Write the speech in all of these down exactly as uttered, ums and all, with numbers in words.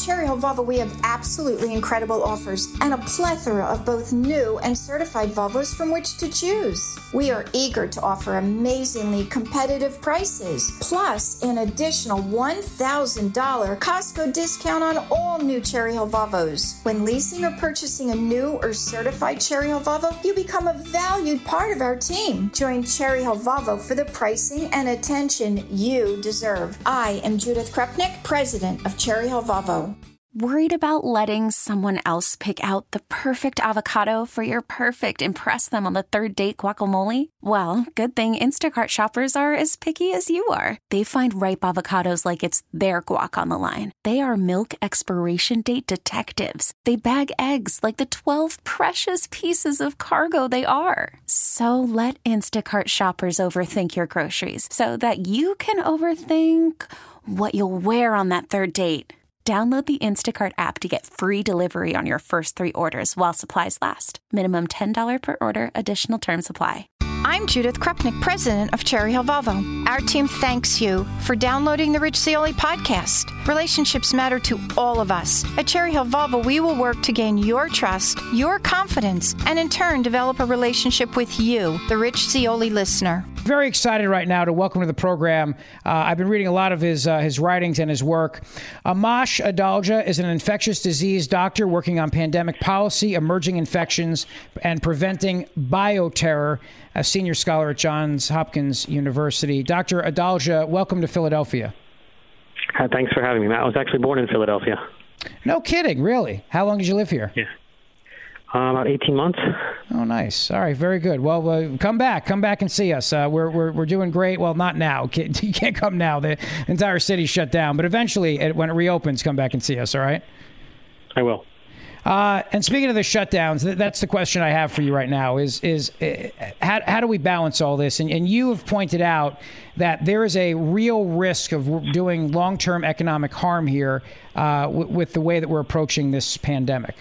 Cherry Hill Volvo, we have absolutely incredible offers and a plethora of both new and certified Volvos from which to choose. We are eager to offer amazingly competitive prices, plus an additional one thousand dollars Costco discount on all new Cherry Hill Volvos. When leasing or purchasing a new or certified Cherry Hill Volvo, you become a valued part of our team. Join Cherry Hill Volvo for the pricing and attention you deserve. I am Judith Krupnick, president of Cherry Hill Volvo. Worried about letting someone else pick out the perfect avocado for your perfect impress them on the third date guacamole? Well, good thing Instacart shoppers are as picky as you are. They find ripe avocados like it's their guac on the line. They are milk expiration date detectives. They bag eggs like the twelve precious pieces of cargo they are. So let Instacart shoppers overthink your groceries so that you can overthink what you'll wear on that third date. Download the Instacart app to get free delivery on your first three orders while supplies last. Minimum ten dollars per order. Additional terms apply. I'm Judith Krupnick, president of Cherry Hill Volvo. Our team thanks you for downloading the Rich Zeoli podcast. Relationships matter to all of us. At Cherry Hill Volvo, we will work to gain your trust, your confidence, and in turn develop a relationship with you, the Rich Zeoli listener. Very excited right now to welcome to the program. Uh, I've been reading a lot of his uh, his writings and his work. Amash Adalja is an infectious disease doctor working on pandemic policy, emerging infections, and preventing bioterror. A senior scholar at Johns Hopkins University. Doctor Adalja, welcome to Philadelphia. Uh, thanks for having me, Matt. I was actually born in Philadelphia. No kidding, really? How long did you live here? Yeah. Uh, about eighteen months. Oh, nice. All right, very good. Well, uh, come back. Come back and see us. Uh, we're, we're we're doing great. Well, not now. You can't come now. The entire city's shut down. But eventually, when it reopens, come back and see us, all right? I will. Uh, and speaking of the shutdowns, that's the question I have for you right now is, is uh, how, how do we balance all this? And, and you have pointed out that there is a real risk of doing long-term economic harm here uh, w- with the way that we're approaching this pandemic.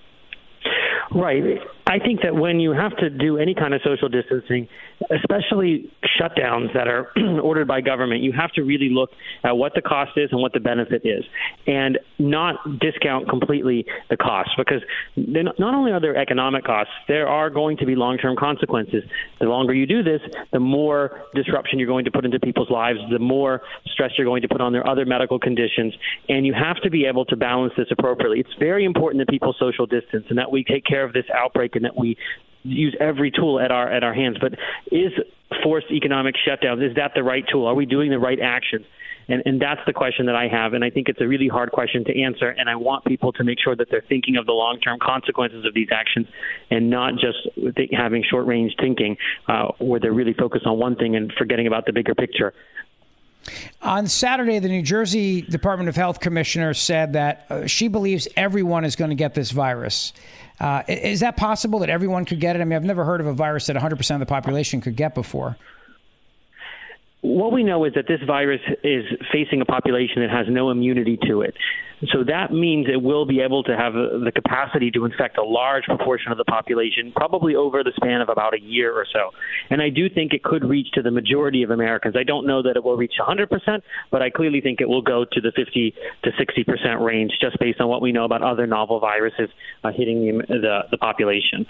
Right. I think that when you have to do any kind of social distancing, especially shutdowns that are ordered by government, you have to really look at what the cost is and what the benefit is, and not discount completely the cost, because not only are there economic costs, there are going to be long-term consequences. The longer you do this, the more disruption you're going to put into people's lives, the more stress you're going to put on their other medical conditions, and you have to be able to balance this appropriately. It's very important that people social distance and that we take care of this outbreak and that we use every tool at our at our hands. But is forced economic shutdowns, is that the right tool? Are we doing the right actions? And and that's the question that I have, and I think it's a really hard question to answer, and I want people to make sure that they're thinking of the long-term consequences of these actions and not just th- having short-range thinking uh, where they're really focused on one thing and forgetting about the bigger picture. On Saturday, the New Jersey Department of Health commissioner said that uh, she believes everyone is going to get this virus. Uh, is that possible that everyone could get it? I mean, I've never heard of a virus that one hundred percent of the population could get before. What we know is that this virus is facing a population that has no immunity to it. So that means it will be able to have the capacity to infect a large proportion of the population, probably over the span of about a year or so. And I do think it could reach to the majority of Americans. I don't know that it will reach one hundred percent, but I clearly think it will go to the fifty to sixty percent range just based on what we know about other novel viruses uh, hitting the, the, the population.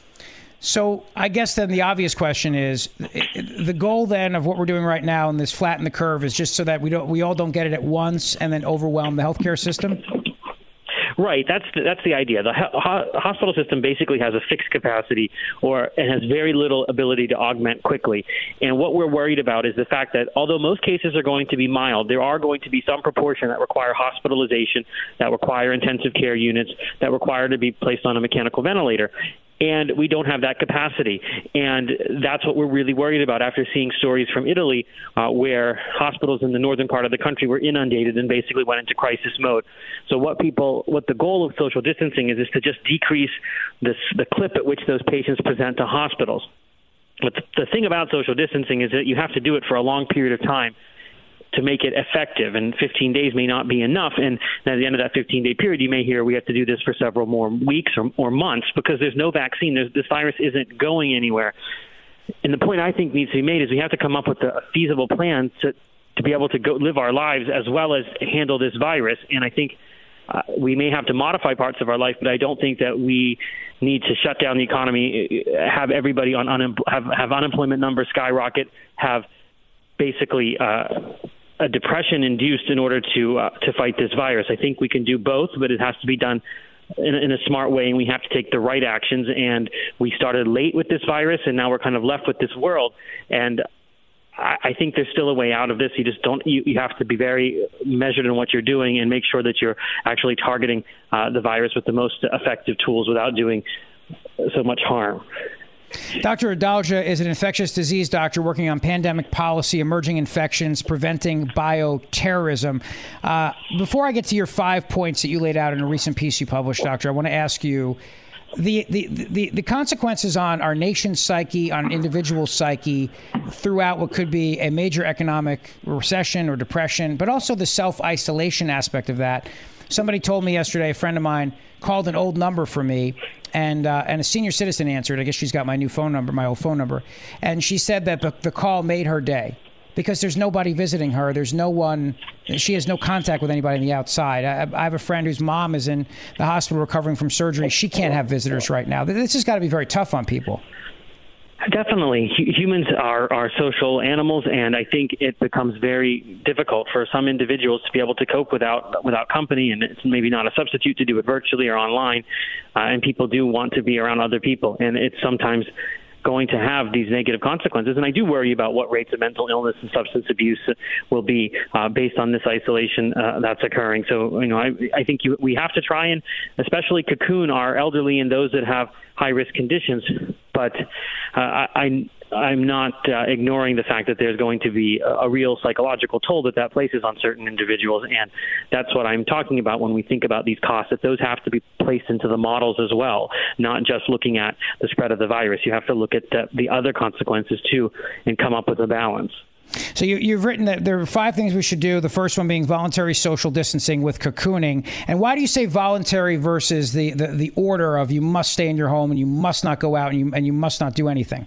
So I guess then the obvious question is the goal then of what we're doing right now in this flatten the curve is just so that we don't we all don't get it at once and then overwhelm the healthcare system? Right. That's the, that's the idea. The ho- hospital system basically has a fixed capacity or and has very little ability to augment quickly. And what we're worried about is the fact that although most cases are going to be mild, there are going to be some proportion that require hospitalization, that require intensive care units, that require to be placed on a mechanical ventilator. And we don't have that capacity. And that's what we're really worried about after seeing stories from Italy uh, where hospitals in the northern part of the country were inundated and basically went into crisis mode. So what people, what the goal of social distancing is, is to just decrease this, the clip at which those patients present to hospitals. But the thing about social distancing is that you have to do it for a long period of time to make it effective, and fifteen days may not be enough. And at the end of that fifteen-day period, you may hear we have to do this for several more weeks or, or months because there's no vaccine. There's, this virus isn't going anywhere. And the point I think needs to be made is we have to come up with a feasible plan to, to be able to go live our lives as well as handle this virus. And I think uh, we may have to modify parts of our life, but I don't think that we need to shut down the economy, have everybody on unem- have, have unemployment numbers skyrocket, have basically uh, a depression induced in order to uh, to fight this virus. I think we can do both, but it has to be done in a, in a smart way, and we have to take the right actions. And we started late with this virus, and now we're kind of left with this world. And I, I think there's still a way out of this. You just don't. You, you have to be very measured in what you're doing and make sure that you're actually targeting uh, the virus with the most effective tools without doing so much harm. Doctor Adalja is an infectious disease doctor working on pandemic policy, emerging infections, preventing bioterrorism. Uh, before I get to your five points that you laid out in a recent piece you published, Doctor, I want to ask you the, the, the, the consequences on our nation's psyche, on individual psyche, throughout what could be a major economic recession or depression, but also the self-isolation aspect of that. Somebody told me yesterday, a friend of mine called an old number for me, and uh, and a senior citizen answered. I guess she's got my new phone number, my old phone number. And she said that the, the call made her day because there's nobody visiting her. There's no one. She has no contact with anybody on the outside. I, I have a friend whose mom is in the hospital recovering from surgery. She can't have visitors right now. This has got to be very tough on people. Definitely. H- humans are, are social animals, and I think it becomes very difficult for some individuals to be able to cope without without company, and it's maybe not a substitute to do it virtually or online, uh, and people do want to be around other people, and it's sometimes going to have these negative consequences. And I do worry about what rates of mental illness and substance abuse will be uh, based on this isolation uh, that's occurring. So, you know, I, I think you, we have to try and especially cocoon our elderly and those that have high-risk conditions. But uh, I, I'm not uh, ignoring the fact that there's going to be a, a real psychological toll that that places on certain individuals. And that's what I'm talking about when we think about these costs, that those have to be placed into the models as well, not just looking at the spread of the virus. You have to look at the, the other consequences, too, and come up with a balance. So you, you've written that there are five things we should do, the first one being voluntary social distancing with cocooning. And why do you say voluntary versus the, the, the order of you must stay in your home and you must not go out and you, and you must not do anything?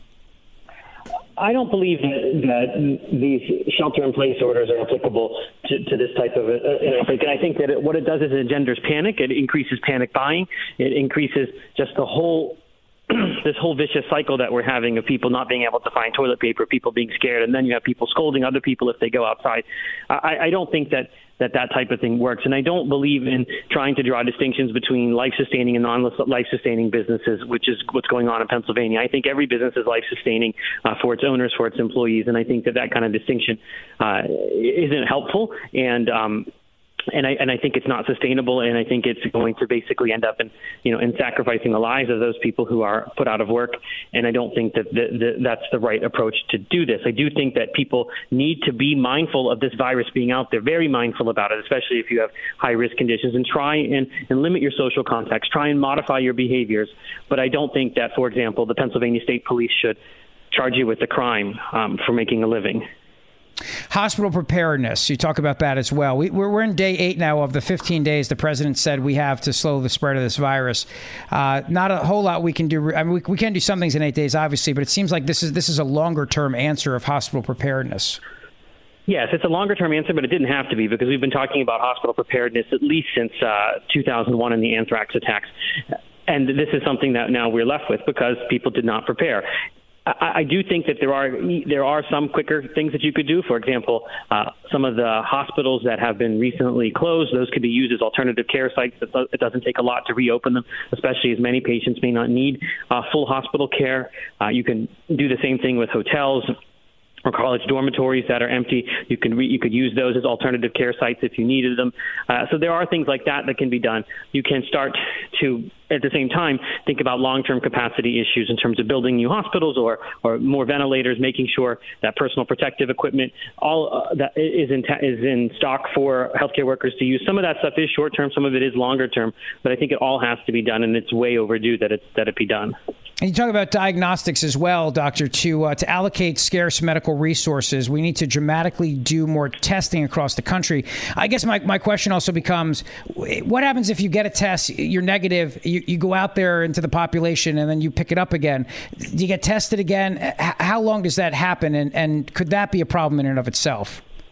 I don't believe that, that these shelter-in-place orders are applicable to, to this type of an outbreak. And I think that it, what it does is it engenders panic. It increases panic buying. It increases just the whole this whole vicious cycle that we're having of people not being able to find toilet paper, people being scared, and then you have people scolding other people if they go outside. I, I don't think that, that that type of thing works. And I don't believe in trying to draw distinctions between life-sustaining and non-life-sustaining businesses, which is what's going on in Pennsylvania. I think every business is life-sustaining uh, for its owners, for its employees, and I think that that kind of distinction uh, isn't helpful. And um And I and I think it's not sustainable, and I think it's going to basically end up in you know in sacrificing the lives of those people who are put out of work. And I don't think that the, the, that's the right approach to do this. I do think that people need to be mindful of this virus being out there, very mindful about it, especially if you have high risk conditions, and try and, and limit your social contacts, try and modify your behaviors. But I don't think that, for example, the Pennsylvania State Police should charge you with a crime um, for making a living. Hospital preparedness. You talk about that as well. We, we're, we're in day eight now of the fifteen days the president said we have to slow the spread of this virus. Uh, not a whole lot we can do. I mean, we, we can do some things in eight days, obviously, but it seems like this is this is a longer term answer of hospital preparedness. Yes, it's a longer-term answer, but it didn't have to be, because we've been talking about hospital preparedness at least since uh, two thousand one and the anthrax attacks. And this is something that now we're left with because people did not prepare. I, I do think that there are there are some quicker things that you could do. For example, uh, some of the hospitals that have been recently closed, those could be used as alternative care sites. It doesn't take a lot to reopen them, especially as many patients may not need uh, full hospital care. Uh, you can do the same thing with hotels or college dormitories that are empty. You can re- you could use those as alternative care sites if you needed them. Uh, so there are things like that that can be done. You can start to, at the same time, think about long-term capacity issues in terms of building new hospitals or or more ventilators, making sure that personal protective equipment all uh, that is in ta- is in stock for healthcare workers to use. Some of that stuff is short-term, some of it is longer-term, but I think it all has to be done, and it's way overdue that it that it be done. And you talk about diagnostics as well, Doctor. To uh, to allocate scarce medical resources, we need to dramatically do more testing across the country. I guess my, my question also becomes, what happens if you get a test, you're negative, you, you go out there into the population, and then you pick it up again? Do you get tested again? H- how long does that happen, and, and could that be a problem in and of itself?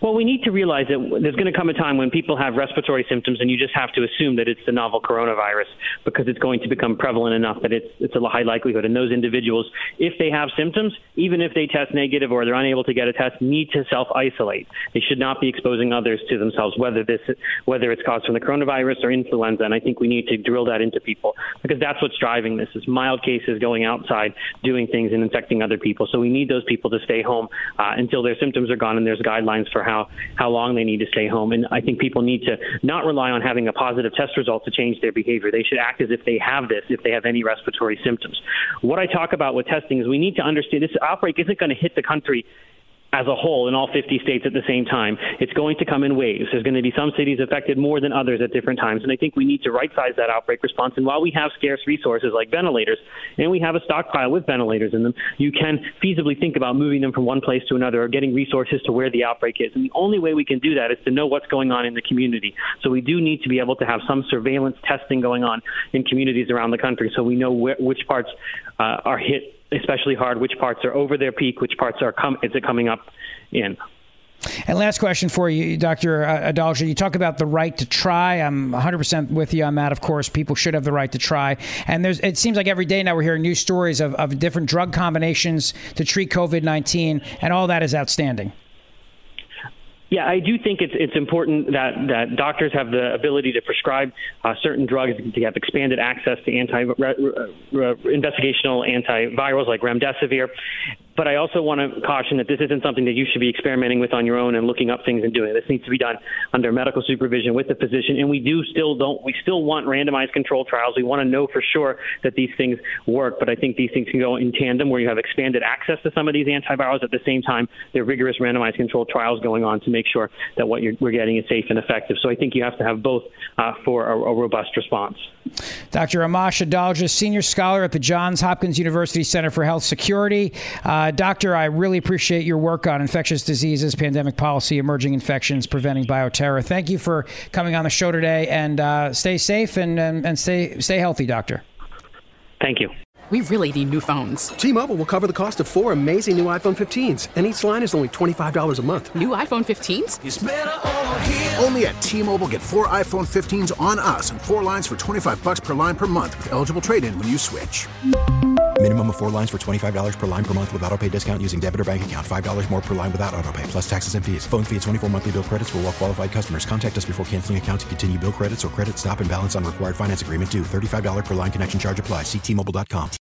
Well, we need to realize that there's going to come a time when people have respiratory symptoms, and you just have to assume that it's the novel coronavirus because it's going to become prevalent enough that it's it's a high likelihood. And those individuals, if they have symptoms, even if they test negative or they're unable to get a test, need to self-isolate. They should not be exposing others to themselves, whether this whether it's caused from the coronavirus or influenza. And I think we need to drill that into people because that's what's driving this: is mild cases going outside, doing things, and infecting other people. So we need those people to stay home uh, until their symptoms are gone, and there's guidelines for how how long they need to stay home. And I think people need to not rely on having a positive test result to change their behavior. They should act as if they have this, if they have any respiratory symptoms. What I talk about with testing is we need to understand this outbreak isn't going to hit the country as a whole in all fifty states at the same time. It's going to come in waves. There's going to be some cities affected more than others at different times. And I think we need to right-size that outbreak response. And while we have scarce resources like ventilators, and we have a stockpile with ventilators in them, you can feasibly think about moving them from one place to another or getting resources to where the outbreak is. And the only way we can do that is to know what's going on in the community. So we do need to be able to have some surveillance testing going on in communities around the country so we know where, which parts uh, are hit especially hard, which parts are over their peak, which parts are com- is it coming up in. And last question for you, Doctor Adalja. You talk about the right to try. I'm one hundred percent with you on that. Of course, people should have the right to try. And there's, it seems like every day now we're hearing news stories of, of different drug combinations to treat COVID nineteen, and all that is outstanding. Yeah, I do think it's it's important that, that doctors have the ability to prescribe uh, certain drugs, to have expanded access to anti uh, uh, investigational antivirals like remdesivir. But I also want to caution that this isn't something that you should be experimenting with on your own and looking up things and doing. This needs to be done under medical supervision with the physician. And we do still don't we still want randomized controlled trials. We want to know for sure that these things work. But I think these things can go in tandem where you have expanded access to some of these antivirals. At the same time, there are rigorous randomized controlled trials going on to make sure that what you're, we're getting is safe and effective. So I think you have to have both uh, for a, a robust response. Doctor Amash Adalja, senior scholar at the Johns Hopkins University Center for Health Security. Uh, Doctor, I really appreciate your work on infectious diseases, pandemic policy, emerging infections, preventing bioterror. Thank you for coming on the show today, and uh, stay safe and, and, and stay stay healthy, Doctor. Thank you. We really need new phones. T-Mobile will cover the cost of four amazing new iPhone fifteens, and each line is only twenty-five dollars a month. New iPhone fifteens? It's better over here. Only at T-Mobile, get four iPhone fifteens on us and four lines for twenty-five dollars per line per month with eligible trade-in when you switch. Minimum of four lines for twenty-five dollars per line per month with autopay discount using debit or bank account. five dollars more per line without autopay, plus taxes and fees. Phone fee at twenty-four monthly bill credits for well-qualified customers. Contact us before canceling account to continue bill credits or credit stop and balance on required finance agreement due. thirty-five dollars per line connection charge applies. See T Mobile dot com.